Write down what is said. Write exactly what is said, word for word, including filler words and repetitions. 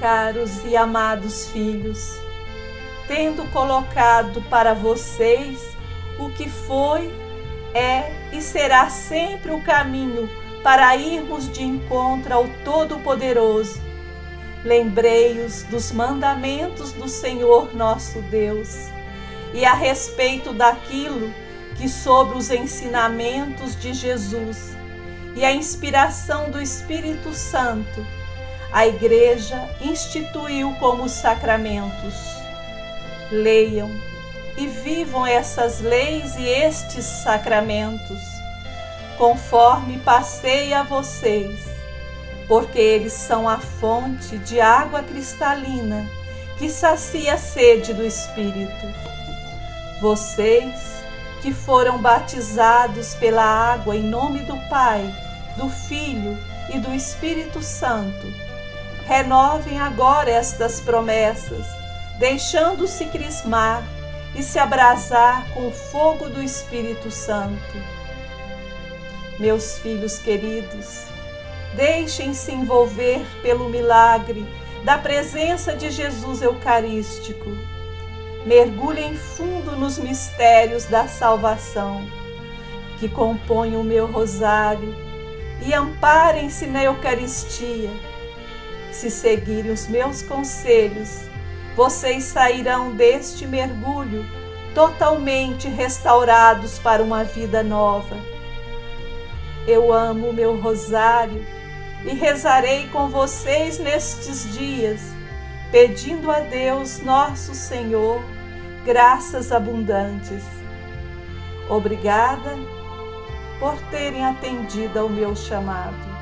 caros e amados filhos, tendo colocado para vocês o que foi, é e será sempre o caminho para irmos de encontro ao Todo-Poderoso, lembrei-os dos mandamentos do Senhor nosso Deus, e a respeito daquilo que sobre os ensinamentos de Jesus e a inspiração do Espírito Santo, a Igreja instituiu como sacramentos. Leiam e vivam essas leis e estes sacramentos, conforme passei a vocês, porque eles são a fonte de água cristalina que sacia a sede do Espírito. Vocês que foram batizados pela água em nome do Pai, do Filho e do Espírito Santo, renovem agora estas promessas, deixando-se crismar e se abrasar com o fogo do Espírito Santo. Meus filhos queridos, deixem-se envolver pelo milagre da presença de Jesus Eucarístico. Mergulhem fundo nos mistérios da salvação, que compõem o meu rosário, e amparem-se na Eucaristia. Se seguirem os meus conselhos, vocês sairão deste mergulho totalmente restaurados para uma vida nova. Eu amo o meu rosário e rezarei com vocês nestes dias, pedindo a Deus nosso Senhor graças abundantes. Obrigada por terem atendido ao meu chamado.